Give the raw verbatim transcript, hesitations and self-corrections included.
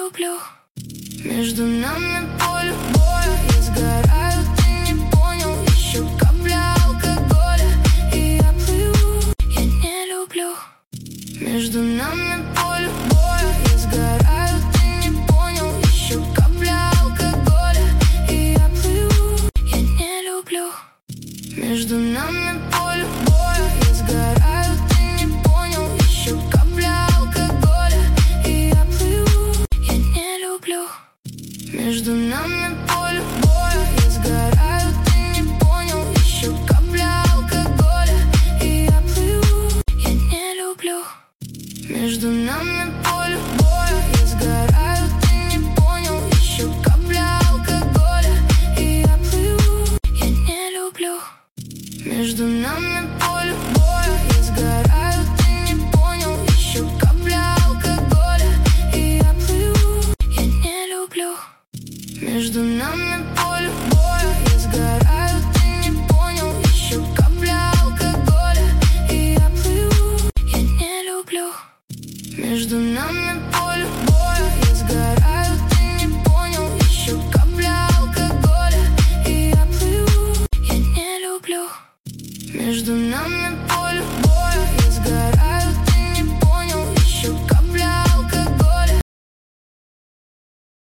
люблю. Между нами поле боя, я сгораю, ты не понял. Еще капля алкоголя, и я плыву. Я не люблю. Между нами поле боя, я сгораю, ты не понял. Еще капля алкоголя, и я плыву. Я не люблю. Между нами поле боя, я сгораю, ты не понял. Еще капля алкоголя, и я плыву. Я не люблю. Между нами поле боя, я сгораю, ты не понял. Еще капля алкоголя, и я плыву. Я не люблю. Между нами поле боя, я сгораю, ты не понял. Еще капля алкоголя, и я плыву. Я не люблю. Между нами поле боя, я сгораю, ты не понял. Еще капля алкоголя, и я плыву. Я не люблю. Между нами поле боя, я сгораю, ты не понял. Еще капля алкоголя, и я плыву. Я не люблю. Между нами поле боя, я сгораю, ты не понял. Еще капля алкоголя, и я плыву. Я не люблю. Между нами поле боя, я сгораю.